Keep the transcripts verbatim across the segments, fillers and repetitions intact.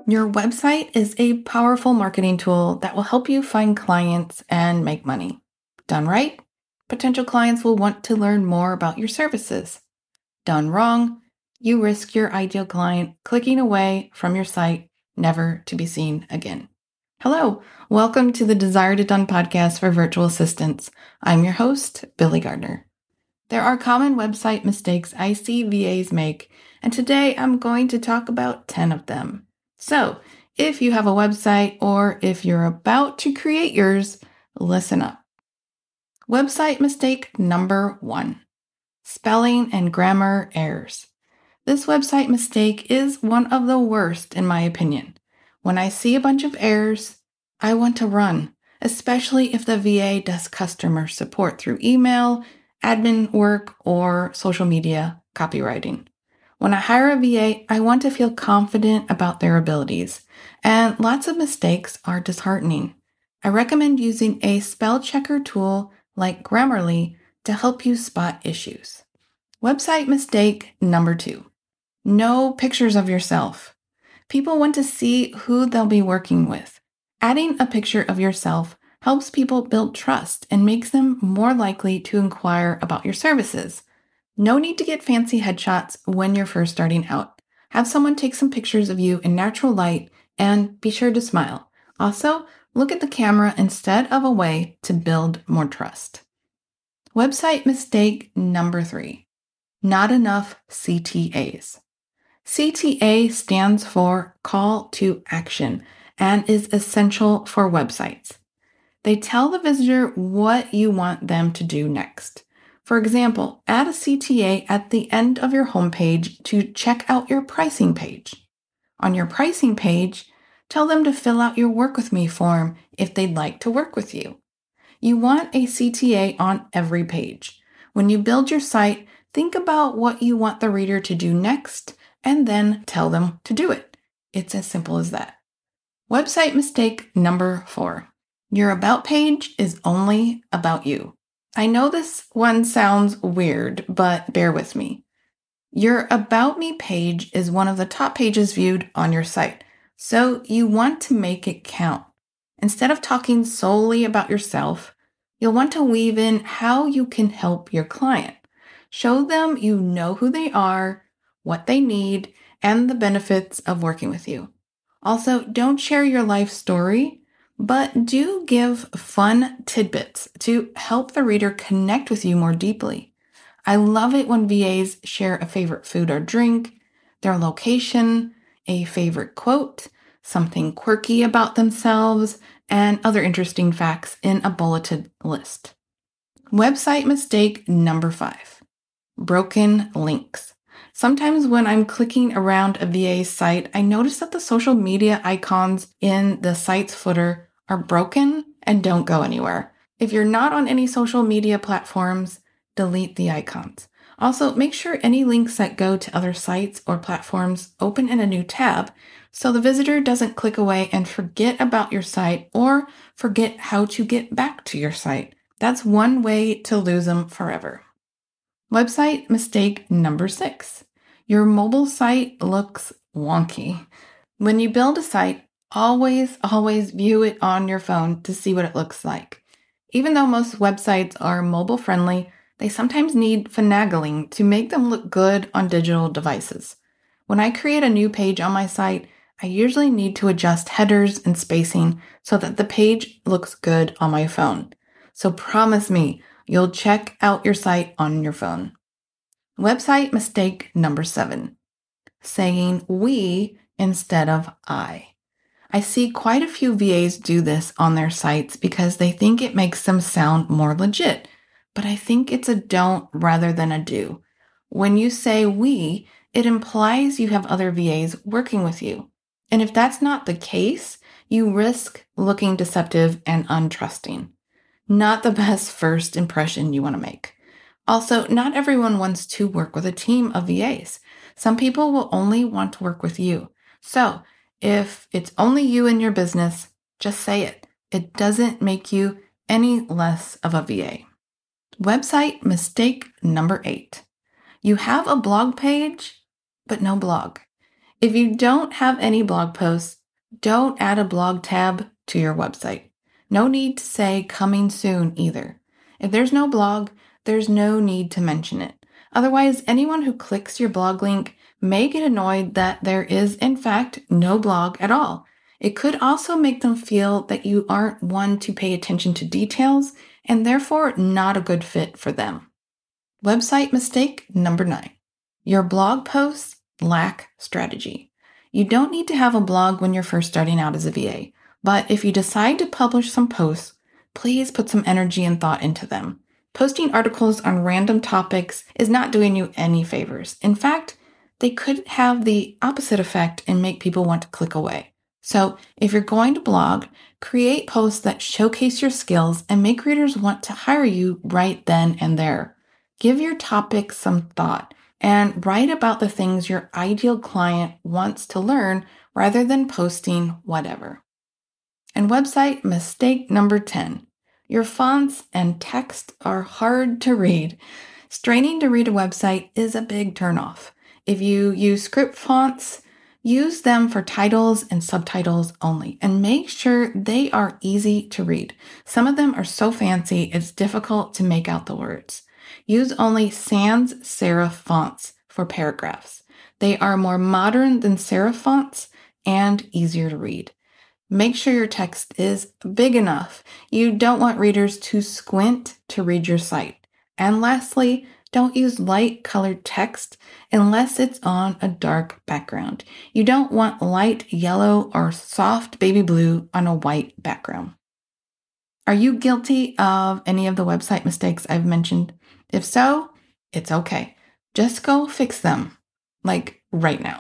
Your website is a powerful marketing tool that will help you find clients and make money. Done right, potential clients will want to learn more about your services. Done wrong, you risk your ideal client clicking away from your site, never to be seen again. Hello, welcome to the Desire to Done podcast for virtual assistants. I'm your host, Billy Gardner. There are common website mistakes I see V As make, and today I'm going to talk about ten of them. So, if you have a website or if you're about to create yours, listen up. Website mistake number one, spelling and grammar errors. This website mistake is one of the worst in my opinion. When I see a bunch of errors, I want to run, especially if the V A does customer support through email, admin work, or social media copywriting. When I hire a V A, I want to feel confident about their abilities, and lots of mistakes are disheartening. I recommend using a spell checker tool like Grammarly to help you spot issues. Website mistake number two, no pictures of yourself. People want to see who they'll be working with. Adding a picture of yourself helps people build trust and makes them more likely to inquire about your services. No need to get fancy headshots when you're first starting out. Have someone take some pictures of you in natural light and be sure to smile. Also, look at the camera instead of away to build more trust. Website mistake number three, not enough C T As. C T A stands for Call to Action and is essential for websites. They tell the visitor what you want them to do next. For example, add a C T A at the end of your homepage to check out your pricing page. On your pricing page, tell them to fill out your Work With Me form if they'd like to work with you. You want a C T A on every page. When you build your site, think about what you want the reader to do next and then tell them to do it. It's as simple as that. Website mistake number four. Your About page is only about you. I know this one sounds weird, but bear with me. Your About Me page is one of the top pages viewed on your site, so you want to make it count. Instead of talking solely about yourself, you'll want to weave in how you can help your client. Show them you know who they are, what they need, and the benefits of working with you. Also, don't share your life story, but do give fun tidbits to help the reader connect with you more deeply. I love it when V As share a favorite food or drink, their location, a favorite quote, something quirky about themselves, and other interesting facts in a bulleted list. Website mistake number five, broken links. Sometimes when I'm clicking around a V A's site, I notice that the social media icons in the site's footer are broken and don't go anywhere. If you're not on any social media platforms, delete the icons. Also, make sure any links that go to other sites or platforms open in a new tab so the visitor doesn't click away and forget about your site or forget how to get back to your site. That's one way to lose them forever. Website mistake number six. Your mobile site looks wonky. When you build a site, always, always view it on your phone to see what it looks like. Even though most websites are mobile friendly, they sometimes need finagling to make them look good on digital devices. When I create a new page on my site, I usually need to adjust headers and spacing so that the page looks good on my phone. So promise me, you'll check out your site on your phone. Website mistake number seven, saying we instead of I. I see quite a few V As do this on their sites because they think it makes them sound more legit, but I think it's a don't rather than a do. When you say we, it implies you have other V As working with you. And if that's not the case, you risk looking deceptive and untrusting. Not the best first impression you want to make. Also, not everyone wants to work with a team of V As. Some people will only want to work with you. So, if it's only you in your business, just say it. It doesn't make you any less of a V A. Website mistake number eight. You have a blog page, but no blog. If you don't have any blog posts, don't add a blog tab to your website. No need to say coming soon either. If there's no blog, there's no need to mention it. Otherwise, anyone who clicks your blog link may get annoyed that there is, in fact, no blog at all. It could also make them feel that you aren't one to pay attention to details and therefore not a good fit for them. Website mistake number nine. Your blog posts lack strategy. You don't need to have a blog when you're first starting out as a V A, but if you decide to publish some posts, please put some energy and thought into them. Posting articles on random topics is not doing you any favors. In fact, they could have the opposite effect and make people want to click away. So if you're going to blog, create posts that showcase your skills and make readers want to hire you right then and there. Give your topic some thought and write about the things your ideal client wants to learn rather than posting whatever. And website mistake number ten. Your fonts and text are hard to read. Straining to read a website is a big turnoff. If you use script fonts, use them for titles and subtitles only, and make sure they are easy to read. Some of them are so fancy, it's difficult to make out the words. Use only sans serif fonts for paragraphs. They are more modern than serif fonts and easier to read. Make sure your text is big enough. You don't want readers to squint to read your site. And lastly, don't use light colored text unless it's on a dark background. You don't want light yellow or soft baby blue on a white background. Are you guilty of any of the website mistakes I've mentioned? If so, it's okay. Just go fix them, like right now.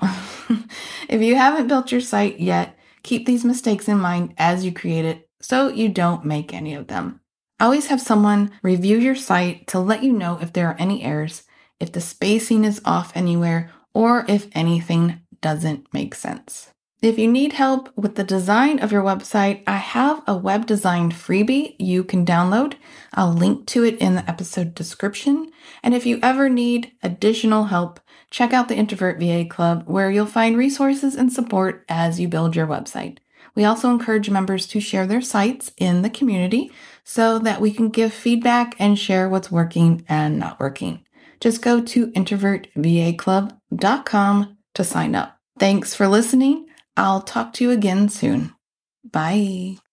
If you haven't built your site yet, keep these mistakes in mind as you create it so you don't make any of them. Always have someone review your site to let you know if there are any errors, if the spacing is off anywhere, or if anything doesn't make sense. If you need help with the design of your website, I have a web design freebie you can download. I'll link to it in the episode description. And if you ever need additional help, check out the Introvert V A Club, where you'll find resources and support as you build your website. We also encourage members to share their sites in the community so that we can give feedback and share what's working and not working. Just go to introvert v a club dot com to sign up. Thanks for listening. I'll talk to you again soon. Bye.